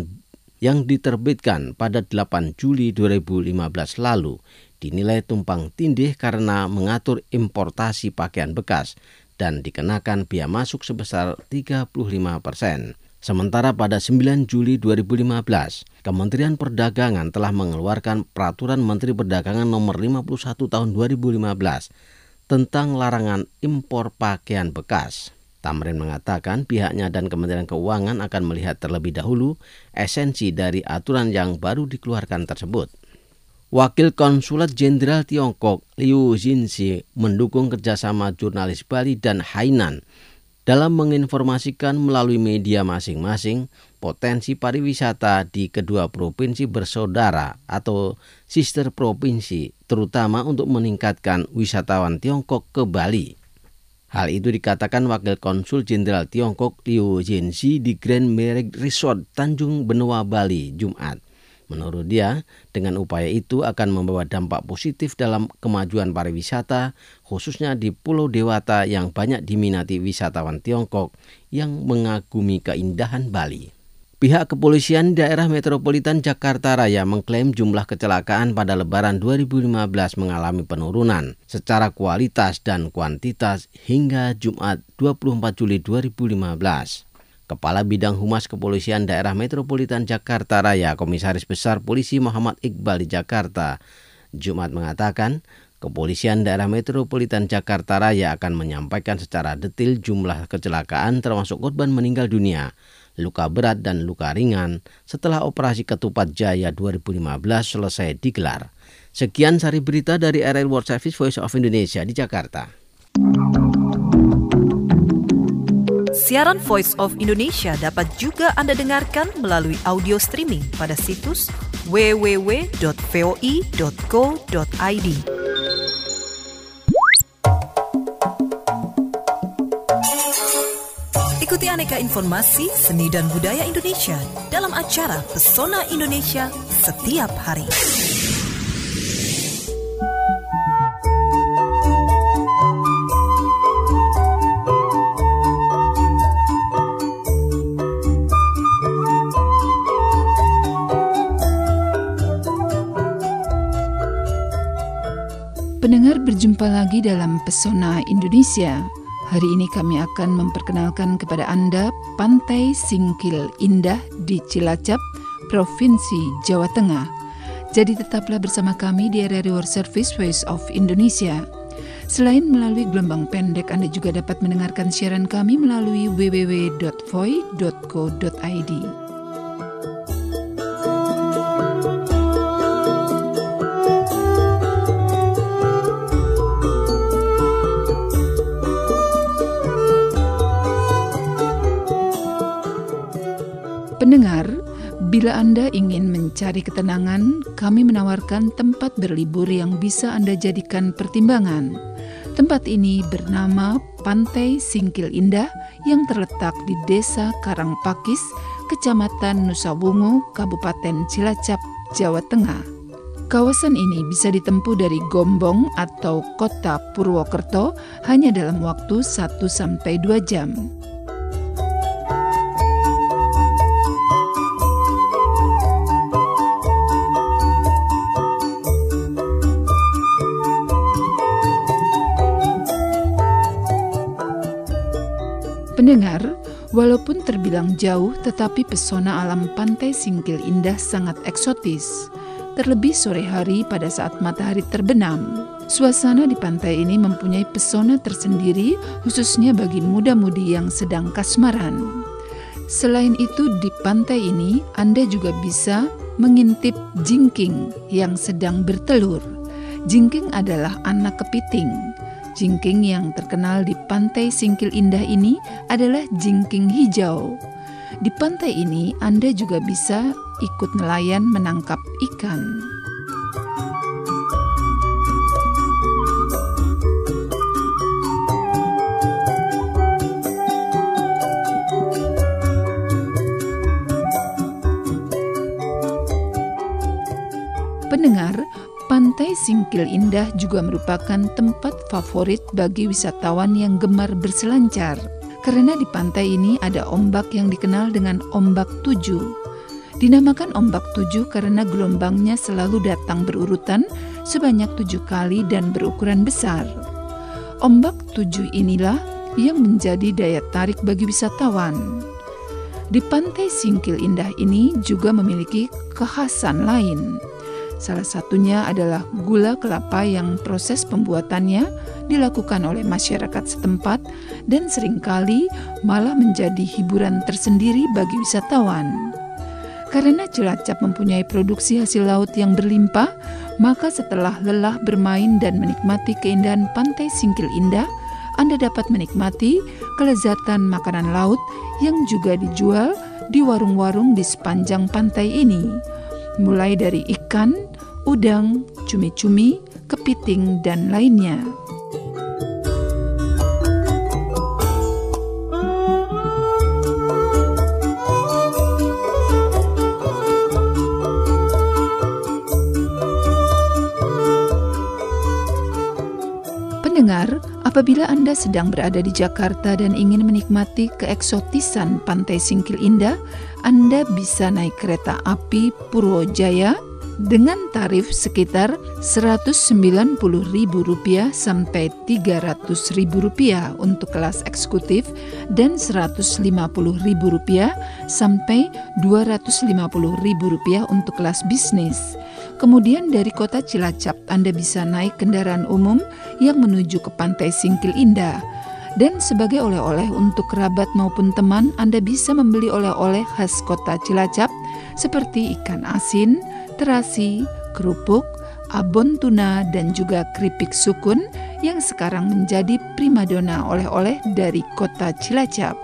pada 8 Juli 2015 lalu, dinilai tumpang tindih karena mengatur importasi pakaian bekas dan dikenakan biaya masuk sebesar 35%. Sementara pada 9 Juli 2015, Kementerian Perdagangan telah mengeluarkan Peraturan Menteri Perdagangan Nomor 51 Tahun 2015 tentang larangan impor pakaian bekas. Tamrin mengatakan pihaknya dan Kementerian Keuangan akan melihat terlebih dahulu esensi dari aturan yang baru dikeluarkan tersebut. Wakil Konsulat Jenderal Tiongkok Liu Jinxi mendukung kerjasama jurnalis Bali dan Hainan dalam menginformasikan melalui media masing-masing potensi pariwisata di kedua provinsi bersaudara atau sister provinsi, terutama untuk meningkatkan wisatawan Tiongkok ke Bali. Hal itu dikatakan Wakil Konsul Jenderal Tiongkok Liu Jinxi di Grand Merek Resort Tanjung Benoa, Bali, Jumat. Menurut dia, dengan upaya itu akan membawa dampak positif dalam kemajuan pariwisata, khususnya di Pulau Dewata yang banyak diminati wisatawan Tiongkok yang mengagumi keindahan Bali. Pihak kepolisian daerah metropolitan Jakarta Raya mengklaim jumlah kecelakaan pada Lebaran 2015 mengalami penurunan secara kualitas dan kuantitas hingga Jumat 24 Juli 2015. Kepala Bidang Humas Kepolisian Daerah Metropolitan Jakarta Raya, Komisaris Besar Polisi Muhammad Iqbal di Jakarta, Jumat mengatakan, Kepolisian Daerah Metropolitan Jakarta Raya akan menyampaikan secara detail jumlah kecelakaan termasuk korban meninggal dunia, luka berat dan luka ringan setelah operasi Ketupat Jaya 2015 selesai digelar. Sekian sari berita dari RRI World Service Voice of Indonesia di Jakarta. Siaran Voice of Indonesia dapat juga Anda dengarkan melalui audio streaming pada situs www.voi.co.id. Ikuti aneka informasi seni dan budaya Indonesia dalam acara Pesona Indonesia setiap hari. Pendengar, berjumpa lagi dalam Pesona Indonesia. Hari ini kami akan memperkenalkan kepada Anda Pantai Singkil Indah di Cilacap, Provinsi Jawa Tengah. Jadi tetaplah bersama kami di RRI World Service Voice of Indonesia. Selain melalui gelombang pendek, Anda juga dapat mendengarkan siaran kami melalui www.voi.co.id. Pendengar, bila Anda ingin mencari ketenangan, kami menawarkan tempat berlibur yang bisa Anda jadikan pertimbangan. Tempat ini bernama Pantai Singkil Indah yang terletak di Desa Karangpakis, Kecamatan Nusawungu, Kabupaten Cilacap, Jawa Tengah. Kawasan ini bisa ditempuh dari Gombong atau Kota Purwokerto hanya dalam waktu 1-2 jam. Pendengar, walaupun terbilang jauh, tetapi pesona alam Pantai Singkil Indah sangat eksotis. Terlebih sore hari pada saat matahari terbenam. Suasana di pantai ini mempunyai pesona tersendiri, khususnya bagi muda-mudi yang sedang kasmaran. Selain itu, di pantai ini Anda juga bisa mengintip jingking yang sedang bertelur. Jingking adalah anak kepiting. Jingking yang terkenal di Pantai Singkil Indah ini adalah jingking hijau. Di pantai ini Anda juga bisa ikut nelayan menangkap ikan. Singkil Indah juga merupakan tempat favorit bagi wisatawan yang gemar berselancar. Karena di pantai ini ada ombak yang dikenal dengan ombak 7. Dinamakan ombak 7 karena gelombangnya selalu datang berurutan sebanyak 7 kali dan berukuran besar. Ombak 7 inilah yang menjadi daya tarik bagi wisatawan. Di pantai Singkil Indah ini juga memiliki kekhasan lain. Salah satunya adalah gula kelapa yang proses pembuatannya dilakukan oleh masyarakat setempat dan seringkali malah menjadi hiburan tersendiri bagi wisatawan. Karena Cilacap mempunyai produksi hasil laut yang berlimpah, maka setelah lelah bermain dan menikmati keindahan pantai Singkil Indah, Anda dapat menikmati kelezatan makanan laut yang juga dijual di warung-warung di sepanjang pantai ini. Mulai dari ikan, udang, cumi-cumi, kepiting, dan lainnya. Pendengar, apabila Anda sedang berada di Jakarta dan ingin menikmati keeksotisan Pantai Singkil Indah, Anda bisa naik kereta api Purwojaya dengan tarif sekitar Rp190.000 sampai Rp300.000 untuk kelas eksekutif dan Rp150.000 sampai Rp250.000 untuk kelas bisnis. Kemudian dari kota Cilacap, Anda bisa naik kendaraan umum yang menuju ke Pantai Singkil Indah. Dan sebagai oleh-oleh untuk kerabat maupun teman, Anda bisa membeli oleh-oleh khas kota Cilacap seperti ikan asin, terasi, kerupuk, abon tuna, dan juga keripik sukun yang sekarang menjadi primadona oleh-oleh dari kota Cilacap.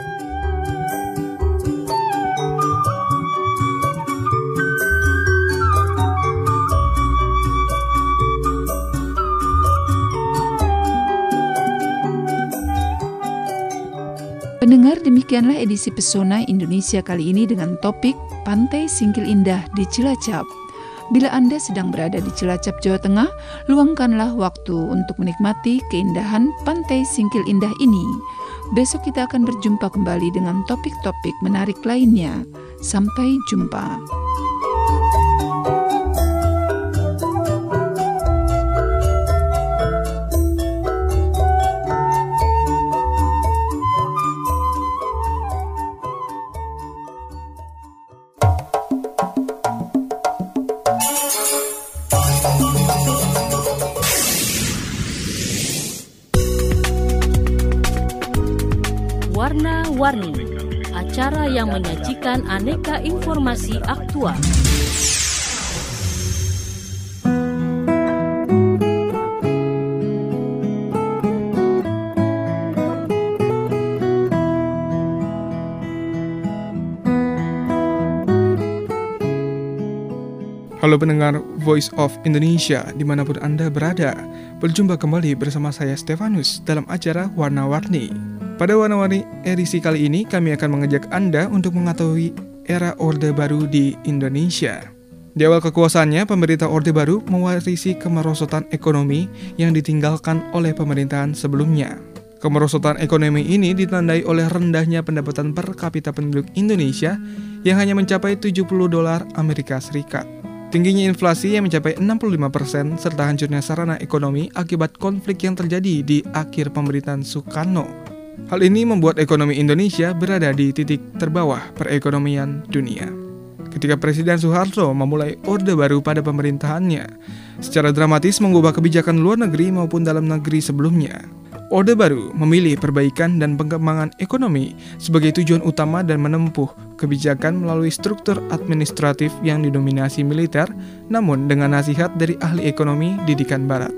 Pendengar, demikianlah edisi Pesona Indonesia kali ini dengan topik Pantai Singkil Indah di Cilacap. Bila Anda sedang berada di Cilacap, Jawa Tengah, luangkanlah waktu untuk menikmati keindahan Pantai Singkil Indah ini. Besok kita akan berjumpa kembali dengan topik-topik menarik lainnya. Sampai jumpa. Warna-Warni, acara yang menyajikan aneka informasi aktual. Halo pendengar Voice of Indonesia dimanapun Anda berada. Berjumpa kembali bersama saya Stefanus dalam acara Warna-Warni. Pada Warna-Warni edisi kali ini kami akan mengajak Anda untuk mengetahui era Orde Baru di Indonesia. Di awal kekuasaannya, pemerintah Orde Baru mewarisi kemerosotan ekonomi yang ditinggalkan oleh pemerintahan sebelumnya. Kemerosotan ekonomi ini ditandai oleh rendahnya pendapatan per kapita penduduk Indonesia yang hanya mencapai $70 Amerika Serikat. Tingginya inflasi yang mencapai 65% serta hancurnya sarana ekonomi akibat konflik yang terjadi di akhir pemerintahan Soekarno. Hal ini membuat ekonomi Indonesia berada di titik terbawah perekonomian dunia. Ketika Presiden Soeharto memulai Orde Baru pada pemerintahannya, secara dramatis mengubah kebijakan luar negeri maupun dalam negeri sebelumnya. Orde Baru memilih perbaikan dan pengembangan ekonomi sebagai tujuan utama dan menempuh kebijakan melalui struktur administratif yang didominasi militer, namun dengan nasihat dari ahli ekonomi didikan Barat.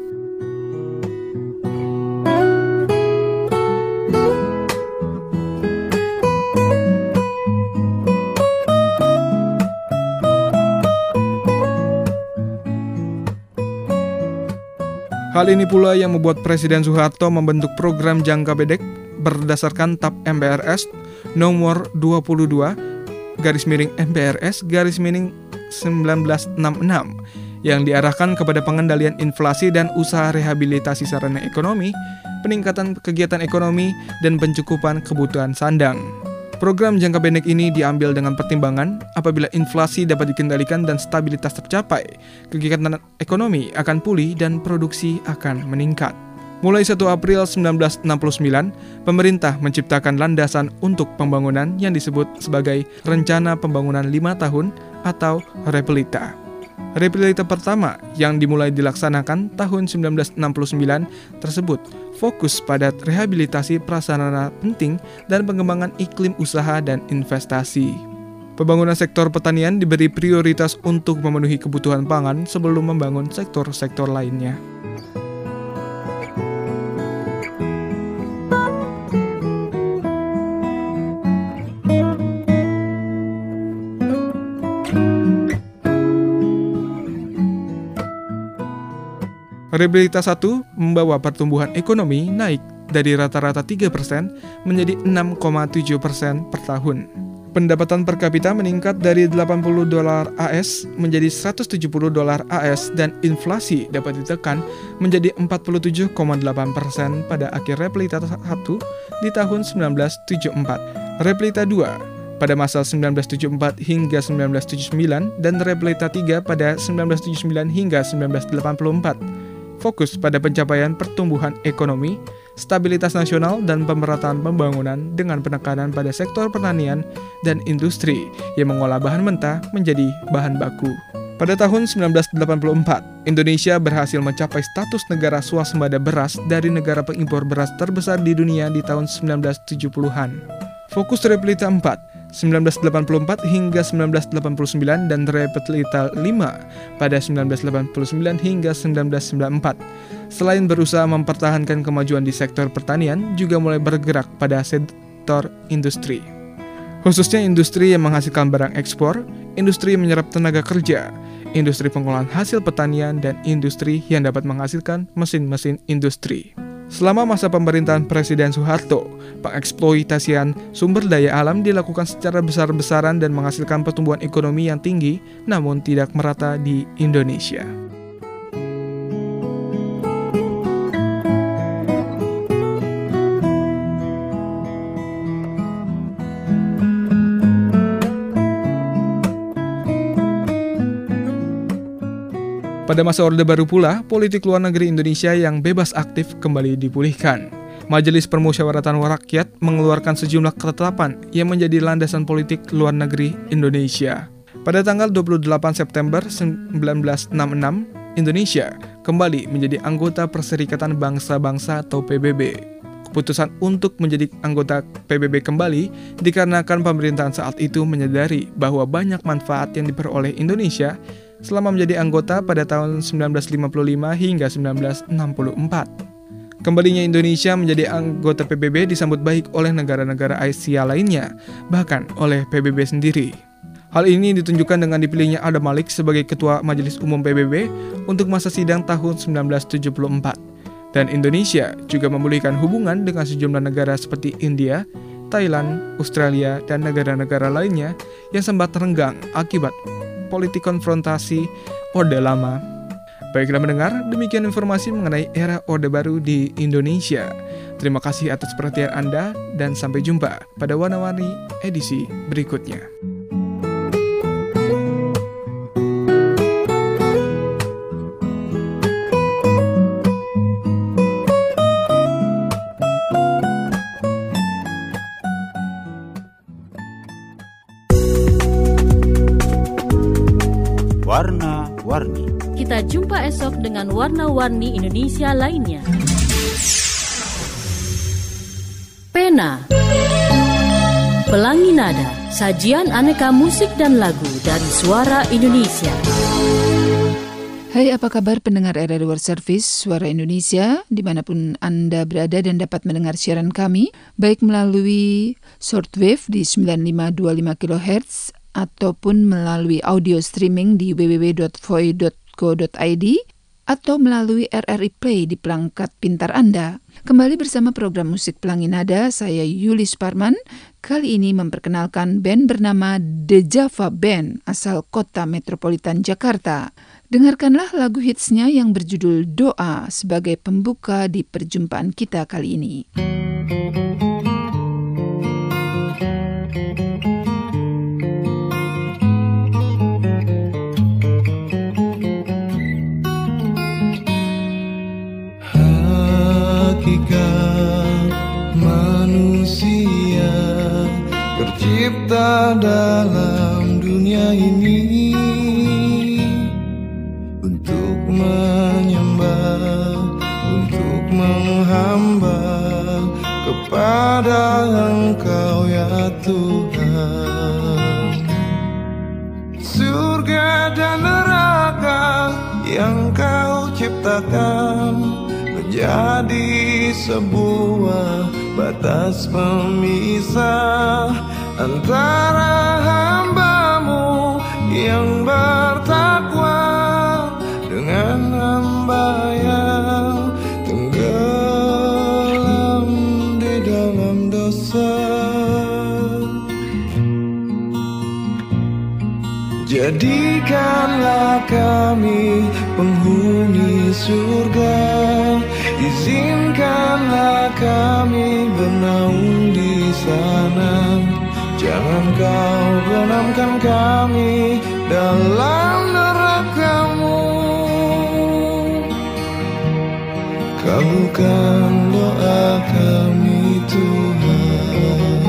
Hal ini pula yang membuat Presiden Soeharto membentuk program jangka pendek berdasarkan TAP MPRS nomor 22/MPRS/1966 yang diarahkan kepada pengendalian inflasi dan usaha rehabilitasi sarana ekonomi, peningkatan kegiatan ekonomi, dan pencukupan kebutuhan sandang. Program jangka pendek ini diambil dengan pertimbangan apabila inflasi dapat dikendalikan dan stabilitas tercapai, kegiatan ekonomi akan pulih dan produksi akan meningkat. Mulai 1 April 1969, pemerintah menciptakan landasan untuk pembangunan yang disebut sebagai Rencana Pembangunan 5 Tahun atau REPLITA. REPLITA pertama yang dimulai dilaksanakan tahun 1969 tersebut fokus pada rehabilitasi prasarana penting dan pengembangan iklim usaha dan investasi. Pembangunan sektor pertanian diberi prioritas untuk memenuhi kebutuhan pangan sebelum membangun sektor-sektor lainnya. REPLITA 1 membawa pertumbuhan ekonomi naik dari rata-rata 3% menjadi 6,7% per tahun. Pendapatan per kapita meningkat dari $80 AS menjadi $170 AS dan inflasi dapat ditekan menjadi 47,8% pada akhir REPLITA 1 di tahun 1974. REPLITA 2 pada masa 1974 hingga 1979 dan REPLITA 3 pada 1979 hingga 1984. Fokus pada pencapaian pertumbuhan ekonomi, stabilitas nasional, dan pemerataan pembangunan dengan penekanan pada sektor pertanian dan industri yang mengolah bahan mentah menjadi bahan baku. Pada tahun 1984, Indonesia berhasil mencapai status negara swasembada beras dari negara pengimpor beras terbesar di dunia di tahun 1970-an. Fokus REPLITA 4 1984 hingga 1989 dan REPLITA 5 pada 1989 hingga 1994. Selain berusaha mempertahankan kemajuan di sektor pertanian, juga mulai bergerak pada sektor industri. Khususnya industri yang menghasilkan barang ekspor, industri yang menyerap tenaga kerja, industri pengolahan hasil pertanian, dan industri yang dapat menghasilkan mesin-mesin industri. Selama masa pemerintahan Presiden Soeharto, pengeksploitasian sumber daya alam dilakukan secara besar-besaran dan menghasilkan pertumbuhan ekonomi yang tinggi, namun tidak merata di Indonesia. Pada masa Orde Baru pula, politik luar negeri Indonesia yang bebas aktif kembali dipulihkan. Majelis Permusyawaratan Rakyat mengeluarkan sejumlah ketetapan yang menjadi landasan politik luar negeri Indonesia. Pada tanggal 28 September 1966, Indonesia kembali menjadi anggota Perserikatan Bangsa-Bangsa atau PBB. Keputusan untuk menjadi anggota PBB kembali dikarenakan pemerintahan saat itu menyadari bahwa banyak manfaat yang diperoleh Indonesia selama menjadi anggota pada tahun 1955 hingga 1964. Kembalinya Indonesia menjadi anggota PBB disambut baik oleh negara-negara Asia lainnya, bahkan oleh PBB sendiri. Hal ini ditunjukkan dengan dipilihnya Adam Malik sebagai Ketua Majelis Umum PBB untuk masa sidang tahun 1974. Dan Indonesia juga memulihkan hubungan dengan sejumlah negara seperti India, Thailand, Australia, dan negara-negara lainnya yang sempat renggang akibat politik konfrontasi Orde Lama. Baiklah mendengar, demikian informasi mengenai era Orde Baru di Indonesia. Terima kasih atas perhatian Anda dan sampai jumpa pada Warna-Warni edisi berikutnya. Warna-Warni. Kita jumpa esok dengan warna-warni Indonesia lainnya. Pena, Pelangi Nada, sajian aneka musik dan lagu dari Suara Indonesia. Hai, apa kabar pendengar RRI World Service Suara Indonesia, dimanapun Anda berada dan dapat mendengar siaran kami, baik melalui shortwave di 9525 kHz, ataupun melalui audio streaming di www.voi.co.id atau melalui RRI Play di perangkat pintar Anda. Kembali bersama program musik Pelangi Nada, saya Yulis Parman. Kali ini memperkenalkan band bernama The Java Band asal kota metropolitan Jakarta. Dengarkanlah lagu hitsnya yang berjudul Doa sebagai pembuka di perjumpaan kita kali ini. Hakikat manusia tercipta dalam dunia ini untuk menyembah, untuk menghamba kepada Engkau ya Tuhan. Surga dan neraka yang Kau ciptakan menjadi sebuah batas pemisah antara hamba-Mu yang bertakwa dengan hamba yang tenggelam di dalam dosa. Jadikanlah kami penghuni surga, izinkanlah kami bernaung di sana. Jangan Kau benamkan kami dalam neraka-Mu. Kabulkan doa kami Tuhan.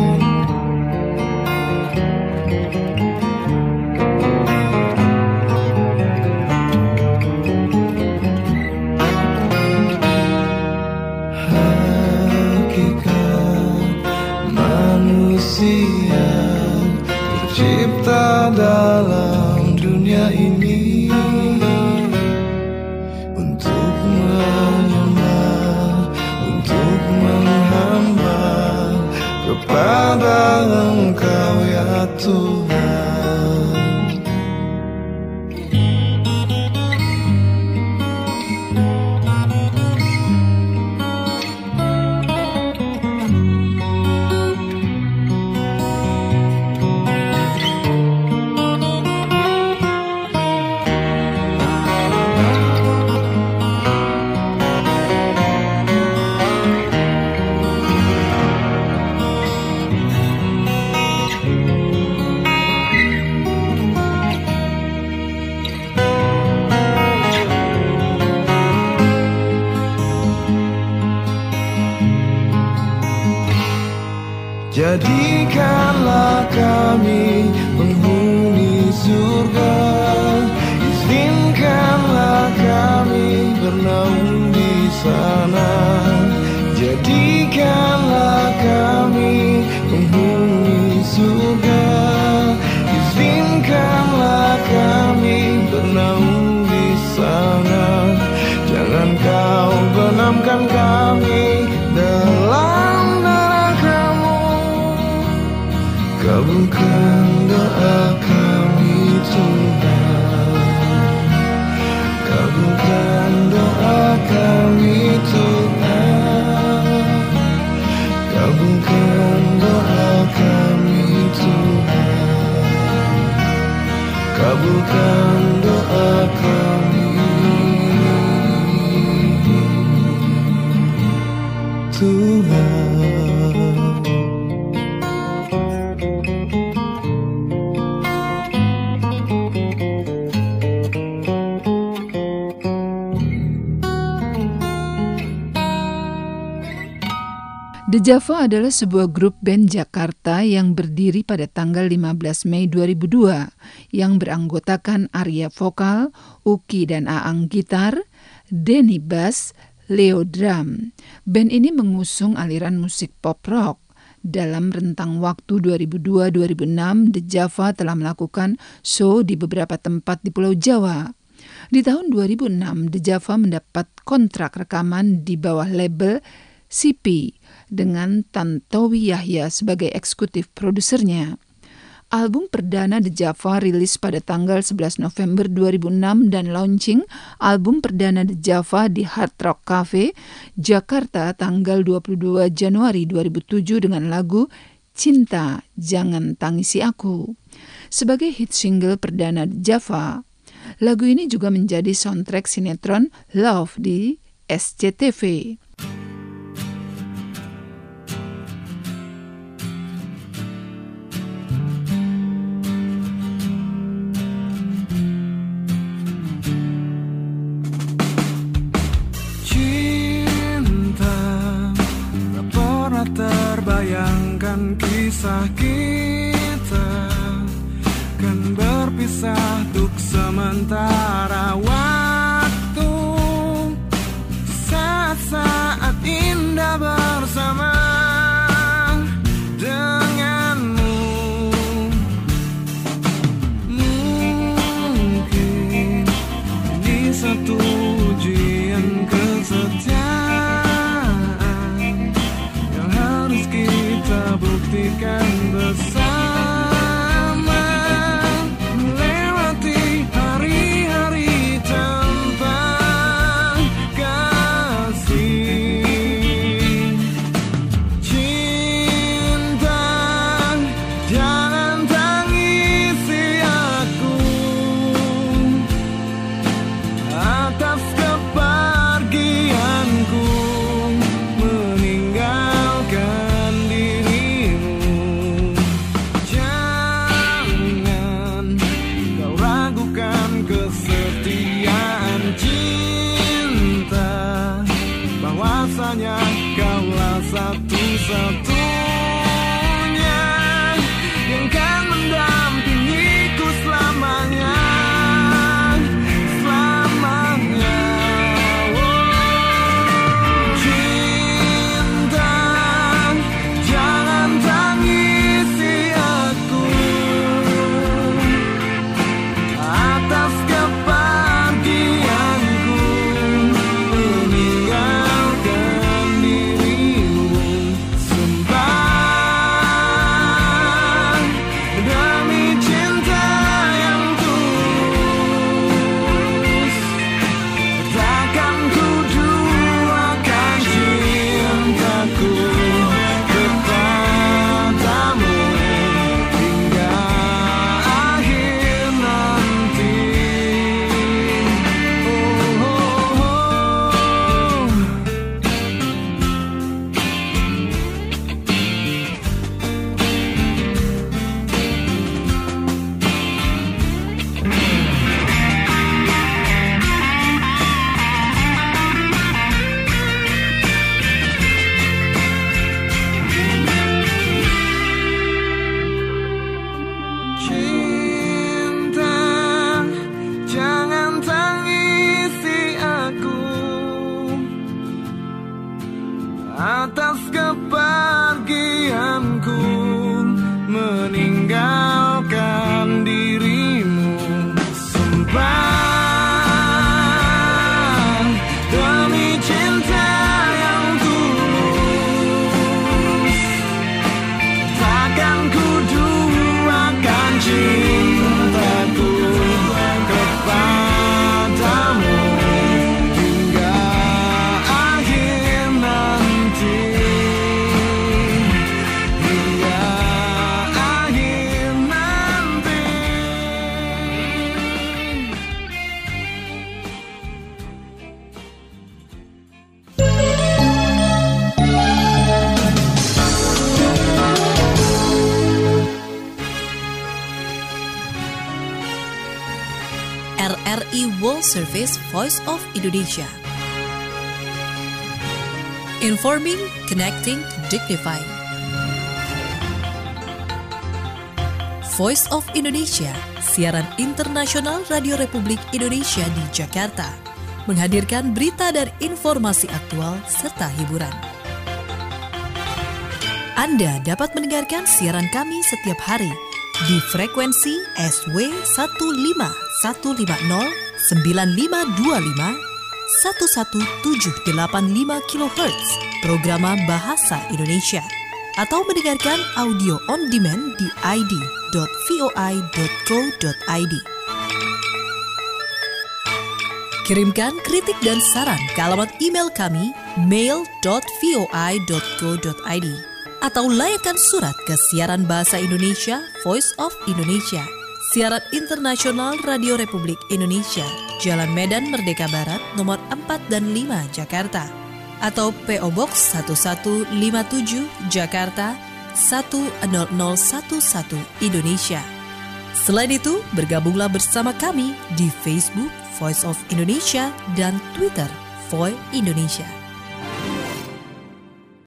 Manusia tercipta dalam dunia ini untuk menyembah, untuk menghamba kepada Engkau ya Tuhan. Jadikanlah kami penghuni surga, izinkanlah kami bernaung di sana. Jadikanlah kami penghuni surga, izinkanlah kami bernaung di sana. Jangan Kau benamkan kami dalam neraka-Mu. Kabulkan doa kami Tuhan. Kabulkan doa kami Tuhan. Kabulkan doa kami Tuhan. Kabulkan doa kami Tuhan. The Java adalah sebuah grup band Jakarta yang berdiri pada tanggal 15 Mei 2002 yang beranggotakan Arya vokal, Uki dan Aang gitar, Denny bass, Leo drum. Band ini mengusung aliran musik pop rock. Dalam rentang waktu 2002-2006, The Java telah melakukan show di beberapa tempat di Pulau Jawa. Di tahun 2006, The Java mendapat kontrak rekaman di bawah label CP dengan Tantowi Yahya sebagai eksekutif produsernya. Album perdana The Java rilis pada tanggal 11 November 2006 dan launching album perdana The Java di Hard Rock Cafe, Jakarta tanggal 22 Januari 2007 dengan lagu Cinta Jangan Tangisi Aku. Sebagai hit single perdana The Java, Lagu ini juga menjadi soundtrack sinetron Love di SCTV. Terbayangkan kisah kita kan berpisah untuk sementara waktu, saat-saat indah bersama denganmu. Mungkin ini satu ujian kesetiaan yang harus kita buktikan bersama, melewati hari-hari tanpa kasih. Cinta, jangan tangisi aku atas kepergianku, meninggalkan dirimu. Jangan kau ragukan kesetiaan cinta, bahwasanya kaulah satu-satunya yang kan mendampingiku selamanya. Selamanya. Cinta, jangan tangisi aku atas kepergianku, meninggalkan dirimu. Sumpah demi cinta yang tulus, takkan ku duakan cintaku kepadamu hingga akhir nanti. Cinta, jangan tangisi aku atas kepergianku, meninggalkan dirimu. Sumpah demi cinta yang tulus, takkan ku duakan cintaku kepadamu hingga akhir nanti. Hingga akhir nanti. RRI World Service Voice of Indonesia. Informing, connecting, dignifying. Voice of Indonesia, siaran internasional Radio Republik Indonesia di Jakarta, menghadirkan berita dan informasi aktual serta hiburan. Anda dapat mendengarkan siaran kami setiap hari di frekuensi SW 15150 9525 11785 kHz Programa Bahasa Indonesia, atau mendengarkan audio on demand di id.voi.co.id. Kirimkan kritik dan saran ke alamat email kami mail.voi.co.id, atau layangkan surat ke Siaran Bahasa Indonesia Voice of Indonesia, Siaran Internasional Radio Republik Indonesia, Jalan Medan Merdeka Barat, nomor 4 dan 5, Jakarta. Atau PO Box 1157, Jakarta 10011, Indonesia. Selain itu, bergabunglah bersama kami di Facebook Voice of Indonesia dan Twitter Voi Indonesia.